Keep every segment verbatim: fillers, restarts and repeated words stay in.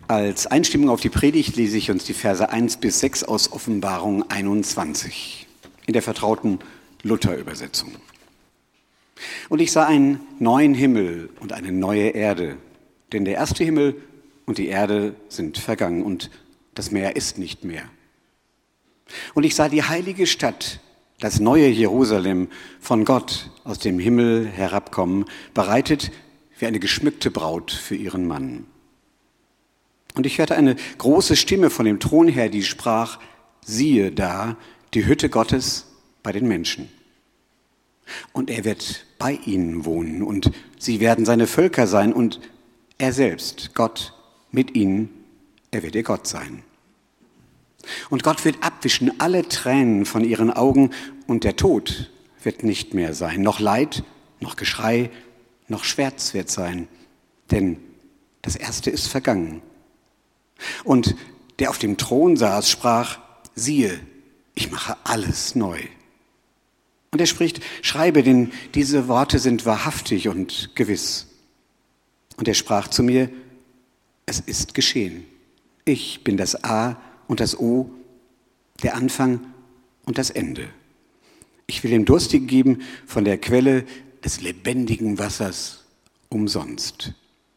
Als Einstimmung auf die Predigt lese ich uns die Verse eins bis sechs aus Offenbarung einundzwanzig in der vertrauten Luther-Übersetzung. Und ich sah einen neuen Himmel und eine neue Erde, denn der erste Himmel und die Erde sind vergangen und das Meer ist nicht mehr. Und ich sah die heilige Stadt, das neue Jerusalem, von Gott aus dem Himmel herabkommen, bereitet wie eine geschmückte Braut für ihren Mann. Und ich hörte eine große Stimme von dem Thron her, die sprach: Siehe da, die Hütte Gottes bei den Menschen. Und er wird bei ihnen wohnen und sie werden seine Völker sein und er selbst, Gott, mit ihnen, er wird ihr Gott sein. Und Gott wird abwischen alle Tränen von ihren Augen und der Tod wird nicht mehr sein, noch Leid, noch Geschrei, noch Schmerz wird sein, denn das Erste ist vergangen. Und der auf dem Thron saß, sprach: Siehe, ich mache alles neu. Und er spricht: Schreibe, denn diese Worte sind wahrhaftig und gewiss. Und er sprach zu mir: Es ist geschehen. Ich bin das A und das O, der Anfang und das Ende. Ich will dem Durstigen geben von der Quelle des lebendigen Wassers umsonst.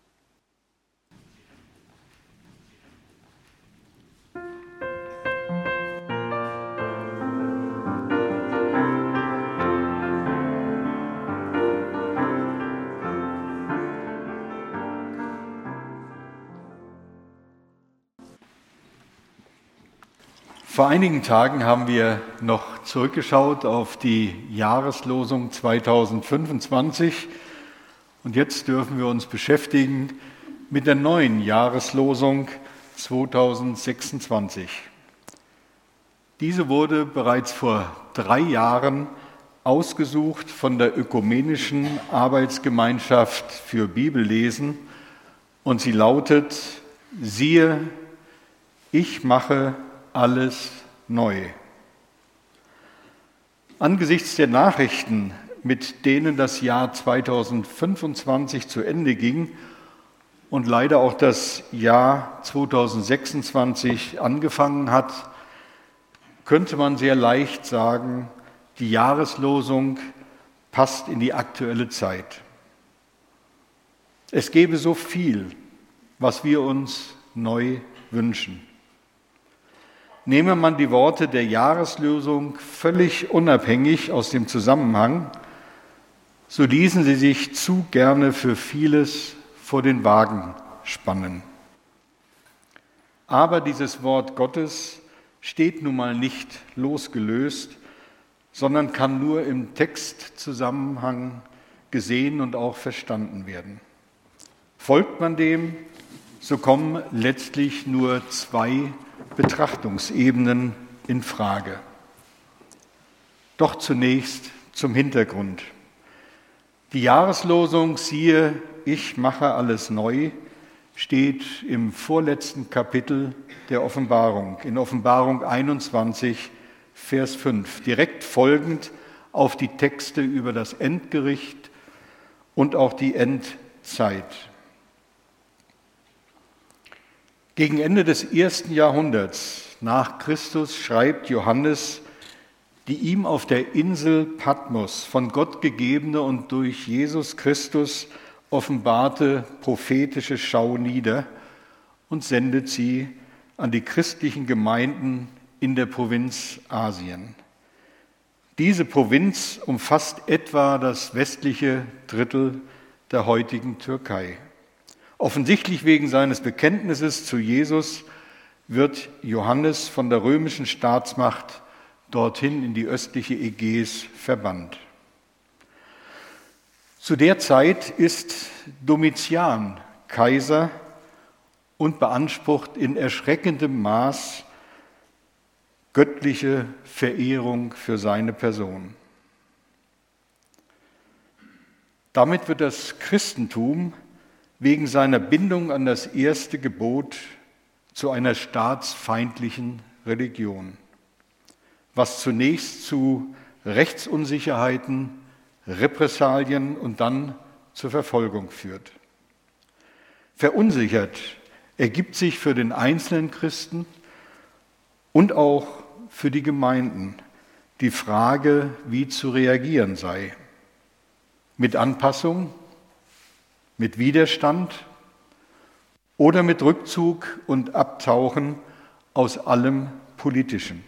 Vor einigen Tagen haben wir noch zurückgeschaut auf die Jahreslosung zweitausendfünfundzwanzig und jetzt dürfen wir uns beschäftigen mit der neuen Jahreslosung zweitausendsechsundzwanzig. Diese wurde bereits vor drei Jahren ausgesucht von der Ökumenischen Arbeitsgemeinschaft für Bibellesen und sie lautet: Siehe, ich mache alles neu. Angesichts der Nachrichten, mit denen das Jahr zweitausendfünfundzwanzig zu Ende ging und leider auch das Jahr zweitausendsechsundzwanzig angefangen hat, könnte man sehr leicht sagen, die Jahreslosung passt in die aktuelle Zeit. Es gäbe so viel, was wir uns neu wünschen. Nehme man die Worte der Jahreslosung völlig unabhängig aus dem Zusammenhang, so ließen sie sich zu gerne für vieles vor den Wagen spannen. Aber dieses Wort Gottes steht nun mal nicht losgelöst, sondern kann nur im Textzusammenhang gesehen und auch verstanden werden. Folgt man dem, so kommen letztlich nur zwei Betrachtungsebenen in Frage. Doch zunächst zum Hintergrund. Die Jahreslosung Siehe, ich mache alles neu steht im vorletzten Kapitel der Offenbarung, in Offenbarung einundzwanzig, Vers fünf, direkt folgend auf die Texte über das Endgericht und auch die Endzeit. Gegen Ende des ersten Jahrhunderts nach Christus schreibt Johannes die ihm auf der Insel Patmos von Gott gegebene und durch Jesus Christus offenbarte prophetische Schau nieder und sendet sie an die christlichen Gemeinden in der Provinz Asien. Diese Provinz umfasst etwa das westliche Drittel der heutigen Türkei. Offensichtlich wegen seines Bekenntnisses zu Jesus wird Johannes von der römischen Staatsmacht dorthin in die östliche Ägäis verbannt. Zu der Zeit ist Domitian Kaiser und beansprucht in erschreckendem Maß göttliche Verehrung für seine Person. Damit wird das Christentum wegen seiner Bindung an das erste Gebot zu einer staatsfeindlichen Religion, was zunächst zu Rechtsunsicherheiten, Repressalien und dann zur Verfolgung führt. Verunsichert ergibt sich für den einzelnen Christen und auch für die Gemeinden die Frage, wie zu reagieren sei. Mit Anpassung, mit Widerstand oder mit Rückzug und Abtauchen aus allem Politischen.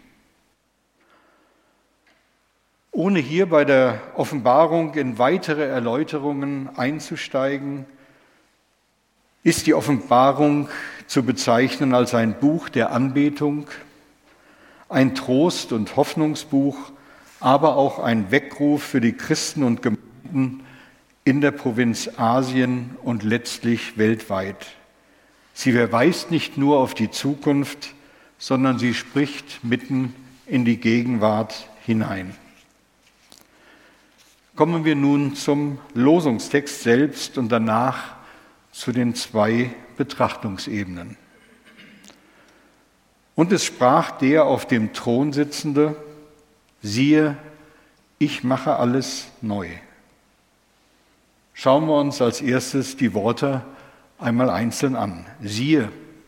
Ohne hier bei der Offenbarung in weitere Erläuterungen einzusteigen, ist die Offenbarung zu bezeichnen als ein Buch der Anbetung, ein Trost- und Hoffnungsbuch, aber auch ein Weckruf für die Christen und Gemeinden in der Provinz Asien und letztlich weltweit. Sie verweist nicht nur auf die Zukunft, sondern sie spricht mitten in die Gegenwart hinein. Kommen wir nun zum Losungstext selbst und danach zu den zwei Betrachtungsebenen. Und es sprach der auf dem Thron sitzende: Siehe, ich mache alles neu. Schauen wir uns als erstes die Worte einmal einzeln an. Siehe.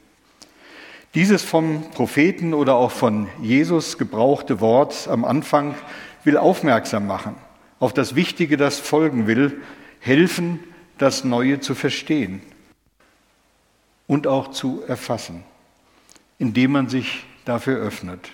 Dieses vom Propheten oder auch von Jesus gebrauchte Wort am Anfang will aufmerksam machen auf das Wichtige, das folgen will, helfen, das Neue zu verstehen und auch zu erfassen, indem man sich dafür öffnet.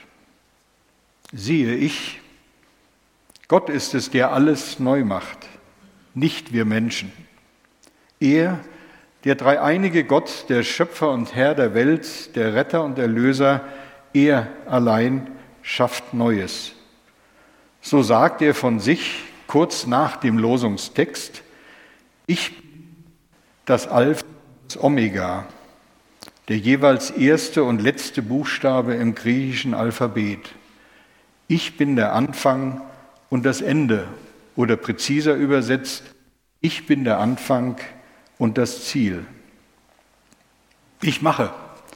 Siehe ich, Gott ist es, der alles neu macht, nicht wir Menschen. Er, der dreieinige Gott, der Schöpfer und Herr der Welt, der Retter und Erlöser, er allein schafft Neues. So sagt er von sich kurz nach dem Losungstext: Ich bin das Alpha und das Omega, der jeweils erste und letzte Buchstabe im griechischen Alphabet. Ich bin der Anfang und das Ende, oder präziser übersetzt: Ich bin der Anfang und das Ziel. Ich mache.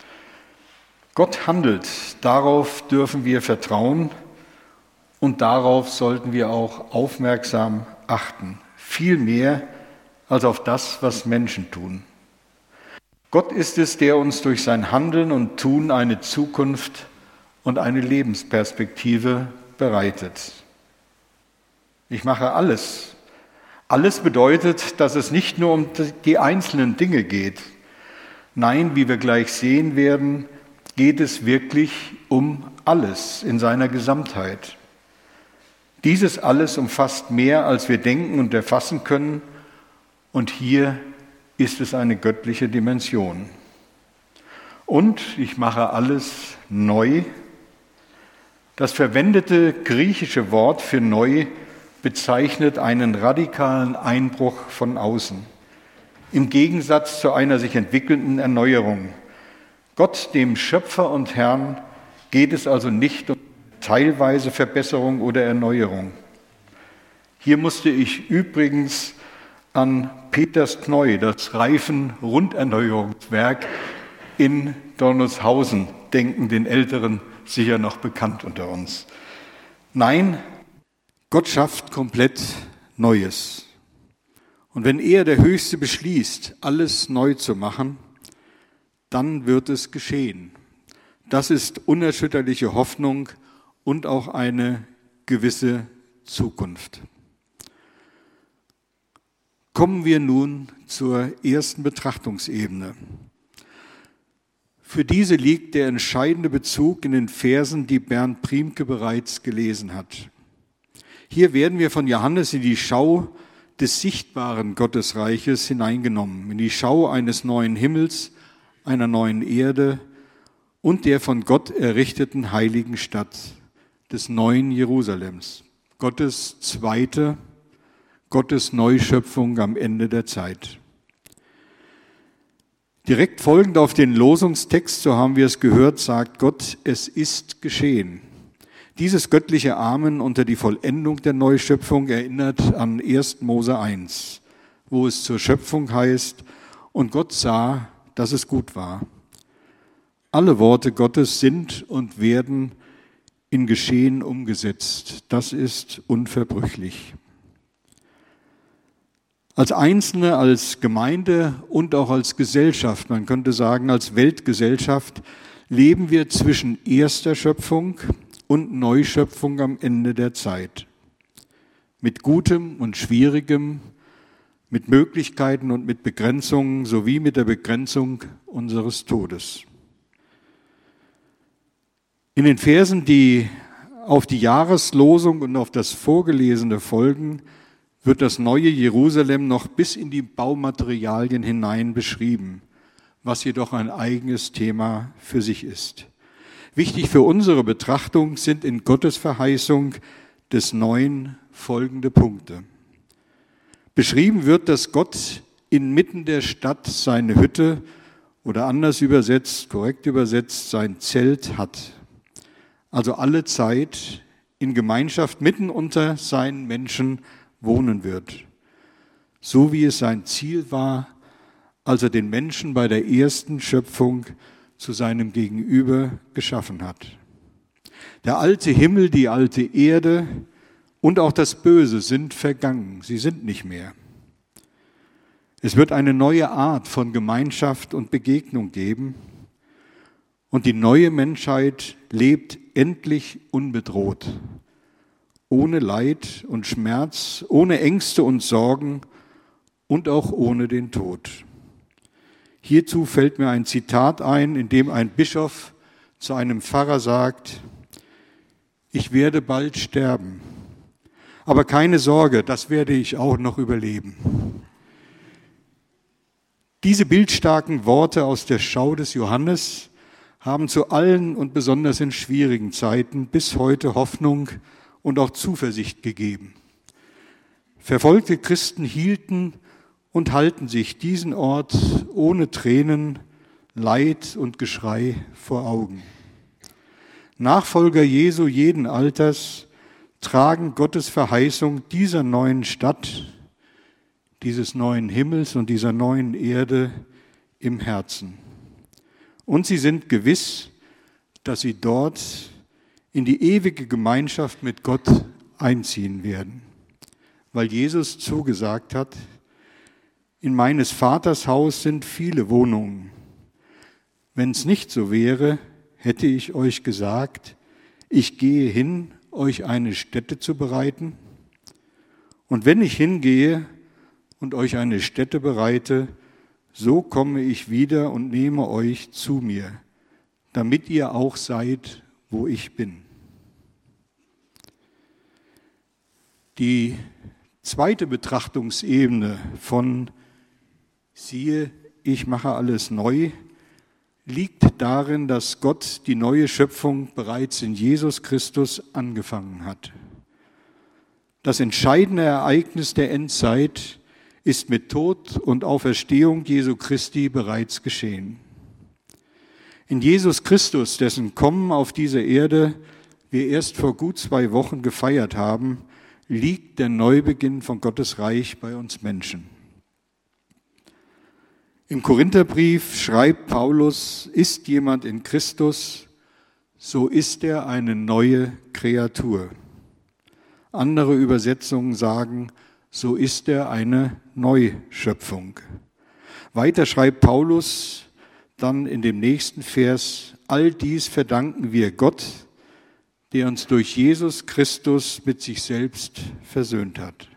Gott handelt, darauf dürfen wir vertrauen und darauf sollten wir auch aufmerksam achten. Viel mehr als auf das, was Menschen tun. Gott ist es, der uns durch sein Handeln und Tun eine Zukunft und eine Lebensperspektive bereitet. Ich mache alles. Alles bedeutet, dass es nicht nur um die einzelnen Dinge geht. Nein, wie wir gleich sehen werden, geht es wirklich um alles in seiner Gesamtheit. Dieses alles umfasst mehr, als wir denken und erfassen können, und hier ist es eine göttliche Dimension. Und ich mache alles neu. Das verwendete griechische Wort für neu bezeichnet einen radikalen Einbruch von außen, im Gegensatz zu einer sich entwickelnden Erneuerung. Gott, dem Schöpfer und Herrn, geht es also nicht um teilweise Verbesserung oder Erneuerung. Hier musste ich übrigens an Peters Kneu, das Reifen-Runderneuerungswerk in Dornushausen denken, den Älteren sicher noch bekannt unter uns. Nein, Gott schafft komplett Neues. Und wenn er, der Höchste, beschließt, alles neu zu machen, dann wird es geschehen. Das ist unerschütterliche Hoffnung und auch eine gewisse Zukunft. Kommen wir nun zur ersten Betrachtungsebene. Für diese liegt der entscheidende Bezug in den Versen, die Bernd Priemke bereits gelesen hat. Hier werden wir von Johannes in die Schau des sichtbaren Gottesreiches hineingenommen, in die Schau eines neuen Himmels, einer neuen Erde und der von Gott errichteten heiligen Stadt, des neuen Jerusalems, Gottes zweite, Gottes Neuschöpfung am Ende der Zeit. Direkt folgend auf den Losungstext, so haben wir es gehört, sagt Gott: Es ist geschehen. Dieses göttliche Amen unter die Vollendung der Neuschöpfung erinnert an ersten Mose eins, wo es zur Schöpfung heißt: Und Gott sah, dass es gut war. Alle Worte Gottes sind und werden in Geschehen umgesetzt. Das ist unverbrüchlich. Als Einzelne, als Gemeinde und auch als Gesellschaft, man könnte sagen als Weltgesellschaft, leben wir zwischen erster Schöpfung und Neuschöpfung am Ende der Zeit. Mit Gutem und Schwierigem, mit Möglichkeiten und mit Begrenzungen sowie mit der Begrenzung unseres Todes. In den Versen, die auf die Jahreslosung und auf das Vorgelesene folgen, wird das neue Jerusalem noch bis in die Baumaterialien hinein beschrieben, was jedoch ein eigenes Thema für sich ist. Wichtig für unsere Betrachtung sind in Gottes Verheißung des Neuen folgende Punkte. Beschrieben wird, dass Gott inmitten der Stadt seine Hütte oder anders übersetzt, korrekt übersetzt, sein Zelt hat. Also alle Zeit in Gemeinschaft mitten unter seinen Menschen wohnen wird. So wie es sein Ziel war, als er den Menschen bei der ersten Schöpfung zu seinem Gegenüber geschaffen hat. Der alte Himmel, die alte Erde und auch das Böse sind vergangen, sie sind nicht mehr. Es wird eine neue Art von Gemeinschaft und Begegnung geben und die neue Menschheit lebt endlich unbedroht, ohne Leid und Schmerz, ohne Ängste und Sorgen und auch ohne den Tod. Hierzu fällt mir ein Zitat ein, in dem ein Bischof zu einem Pfarrer sagt: Ich werde bald sterben, aber keine Sorge, das werde ich auch noch überleben. Diese bildstarken Worte aus der Schau des Johannes haben zu allen und besonders in schwierigen Zeiten bis heute Hoffnung und auch Zuversicht gegeben. Verfolgte Christen hielten und halten sich diesen Ort ohne Tränen, Leid und Geschrei vor Augen. Nachfolger Jesu jeden Alters tragen Gottes Verheißung dieser neuen Stadt, dieses neuen Himmels und dieser neuen Erde im Herzen. Und sie sind gewiss, dass sie dort in die ewige Gemeinschaft mit Gott einziehen werden, weil Jesus zugesagt hat: In meines Vaters Haus sind viele Wohnungen. Wenn es nicht so wäre, hätte ich euch gesagt, ich gehe hin, euch eine Stätte zu bereiten. Und wenn ich hingehe und euch eine Stätte bereite, so komme ich wieder und nehme euch zu mir, damit ihr auch seid, wo ich bin. Die zweite Betrachtungsebene von siehe, ich mache alles neu, liegt darin, dass Gott die neue Schöpfung bereits in Jesus Christus angefangen hat. Das entscheidende Ereignis der Endzeit ist mit Tod und Auferstehung Jesu Christi bereits geschehen. In Jesus Christus, dessen Kommen auf diese Erde wir erst vor gut zwei Wochen gefeiert haben, liegt der Neubeginn von Gottes Reich bei uns Menschen. Im Korintherbrief schreibt Paulus: Ist jemand in Christus, so ist er eine neue Kreatur. Andere Übersetzungen sagen, so ist er eine Neuschöpfung. Weiter schreibt Paulus dann in dem nächsten Vers: All dies verdanken wir Gott, der uns durch Jesus Christus mit sich selbst versöhnt hat.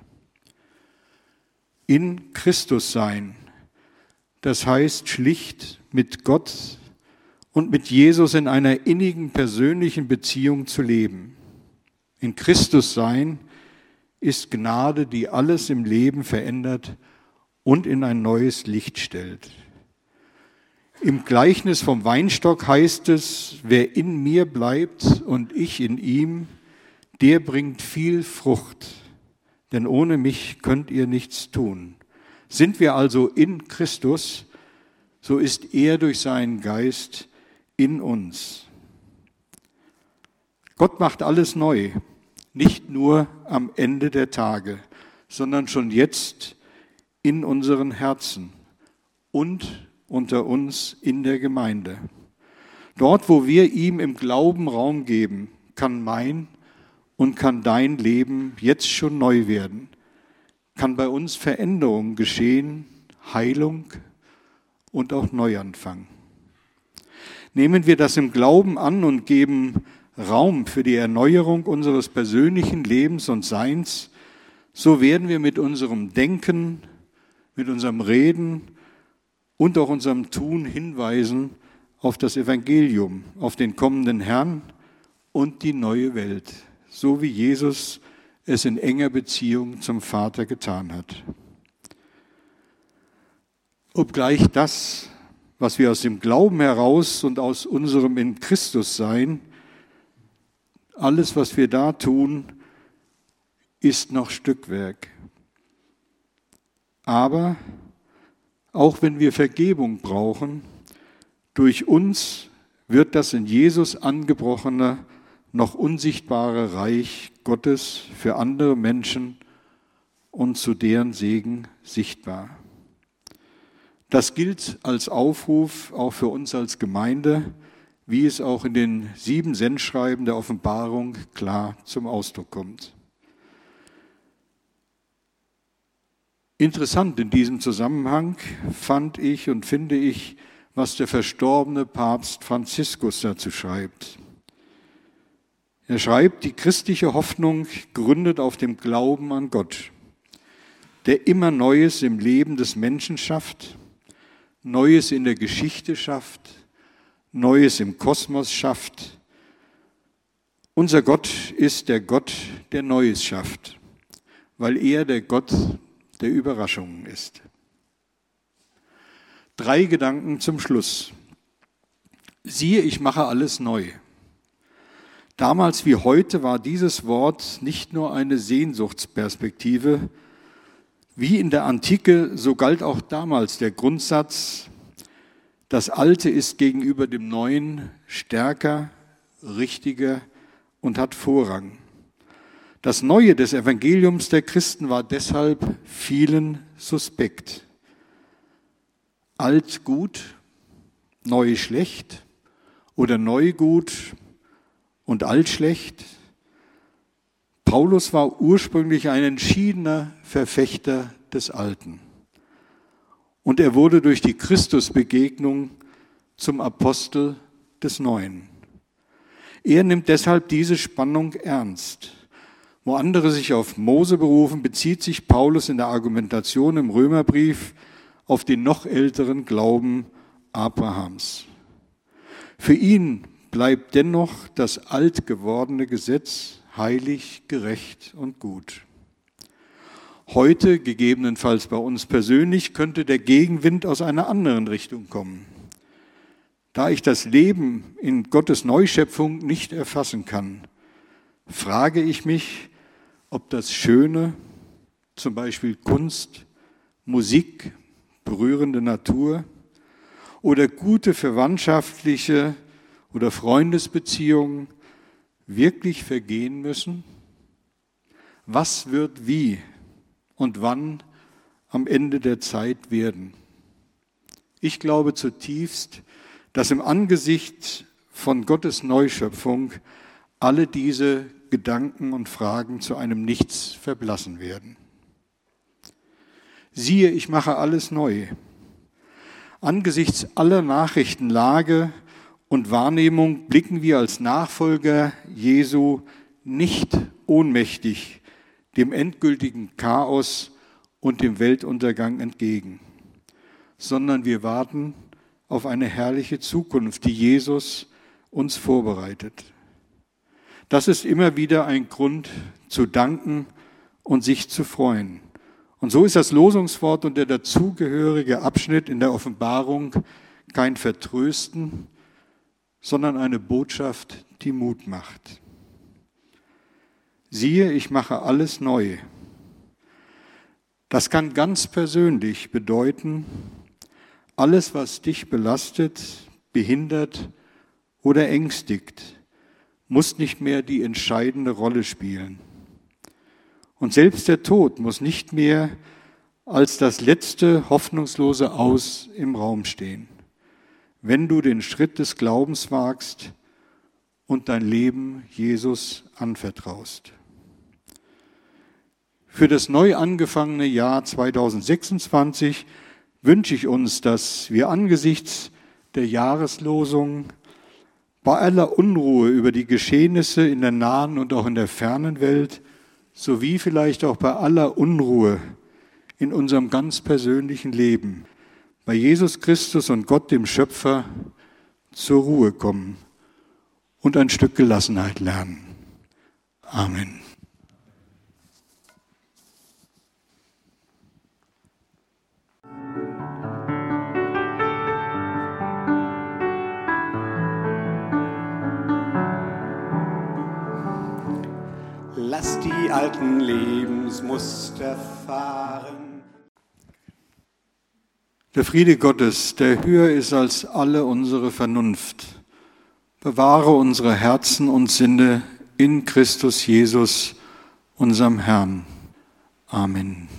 In Christus sein, das heißt schlicht mit Gott und mit Jesus in einer innigen persönlichen Beziehung zu leben. In Christus sein ist Gnade, die alles im Leben verändert und in ein neues Licht stellt. Im Gleichnis vom Weinstock heißt es: Wer in mir bleibt und ich in ihm, der bringt viel Frucht, denn ohne mich könnt ihr nichts tun. Sind wir also in Christus, so ist er durch seinen Geist in uns. Gott macht alles neu, nicht nur am Ende der Tage, sondern schon jetzt in unseren Herzen und unter uns in der Gemeinde. Dort, wo wir ihm im Glauben Raum geben, kann mein und kann dein Leben jetzt schon neu werden. kann bei uns Veränderung geschehen, Heilung und auch Neuanfang. Nehmen wir das im Glauben an und geben Raum für die Erneuerung unseres persönlichen Lebens und Seins, so werden wir mit unserem Denken, mit unserem Reden und auch unserem Tun hinweisen auf das Evangelium, auf den kommenden Herrn und die neue Welt, so wie Jesus es in enger Beziehung zum Vater getan hat. Obgleich das, was wir aus dem Glauben heraus und aus unserem in Christus Sein, alles, was wir da tun, ist noch Stückwerk. Aber auch wenn wir Vergebung brauchen, durch uns wird das in Jesus angebrochene, noch unsichtbare Reich Gottes für andere Menschen und zu deren Segen sichtbar. Das gilt als Aufruf auch für uns als Gemeinde, wie es auch in den sieben Sendschreiben der Offenbarung klar zum Ausdruck kommt. Interessant in diesem Zusammenhang fand ich und finde ich, was der verstorbene Papst Franziskus dazu schreibt. Er schreibt, die christliche Hoffnung gründet auf dem Glauben an Gott, der immer Neues im Leben des Menschen schafft, Neues in der Geschichte schafft, Neues im Kosmos schafft. Unser Gott ist der Gott, der Neues schafft, weil er der Gott der Überraschungen ist. Drei Gedanken zum Schluss. Siehe, ich mache alles neu. Damals wie heute war dieses Wort nicht nur eine Sehnsuchtsperspektive. Wie in der Antike, so galt auch damals der Grundsatz, das Alte ist gegenüber dem Neuen stärker, richtiger und hat Vorrang. Das Neue des Evangeliums der Christen war deshalb vielen suspekt. Alt gut, neu schlecht oder neu gut und alt schlecht. Paulus war ursprünglich ein entschiedener Verfechter des Alten. Und er wurde durch die Christusbegegnung zum Apostel des Neuen. Er nimmt deshalb diese Spannung ernst. Wo andere sich auf Mose berufen, bezieht sich Paulus in der Argumentation im Römerbrief auf den noch älteren Glauben Abrahams. Für ihn bleibt dennoch das alt gewordene Gesetz heilig, gerecht und gut. Heute, gegebenenfalls bei uns persönlich, könnte der Gegenwind aus einer anderen Richtung kommen. Da ich das Leben in Gottes Neuschöpfung nicht erfassen kann, frage ich mich, ob das Schöne, zum Beispiel Kunst, Musik, berührende Natur oder gute verwandtschaftliche oder Freundesbeziehungen wirklich vergehen müssen? Was wird wie und wann am Ende der Zeit werden? Ich glaube zutiefst, dass im Angesicht von Gottes Neuschöpfung alle diese Gedanken und Fragen zu einem Nichts verblassen werden. Siehe, ich mache alles neu. Angesichts aller Nachrichtenlage und Wahrnehmung blicken wir als Nachfolger Jesu nicht ohnmächtig dem endgültigen Chaos und dem Weltuntergang entgegen, sondern wir warten auf eine herrliche Zukunft, die Jesus uns vorbereitet. Das ist immer wieder ein Grund zu danken und sich zu freuen. Und so ist das Losungswort und der dazugehörige Abschnitt in der Offenbarung kein Vertrösten, sondern eine Botschaft, die Mut macht. Siehe, ich mache alles neu. Das kann ganz persönlich bedeuten, alles, was dich belastet, behindert oder ängstigt, muss nicht mehr die entscheidende Rolle spielen. Und selbst der Tod muss nicht mehr als das letzte hoffnungslose Aus im Raum stehen, wenn du den Schritt des Glaubens wagst und dein Leben Jesus anvertraust. Für das neu angefangene Jahr zweitausendsechsundzwanzig wünsche ich uns, dass wir angesichts der Jahreslosung bei aller Unruhe über die Geschehnisse in der nahen und auch in der fernen Welt, sowie vielleicht auch bei aller Unruhe in unserem ganz persönlichen Leben, bei Jesus Christus und Gott, dem Schöpfer, zur Ruhe kommen und ein Stück Gelassenheit lernen. Amen. Lass die alten Lebensmuster fahren. Der Friede Gottes, der höher ist als alle unsere Vernunft, bewahre unsere Herzen und Sinne in Christus Jesus, unserem Herrn. Amen.